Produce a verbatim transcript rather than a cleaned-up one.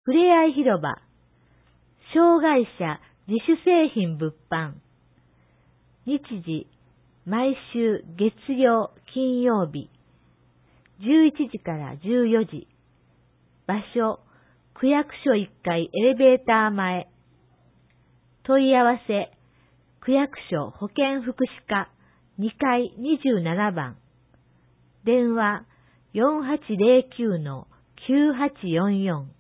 ふれあい広場、障害者自主製品物販。日時、毎週月曜、金曜日、じゅういちじからじゅうよじ。場所、区役所いっかいエレベーター前。問い合わせ、区役所保健福祉課にかいにじゅうななばん。電話 よんはちゼロきゅうのきゅうはちよんよん。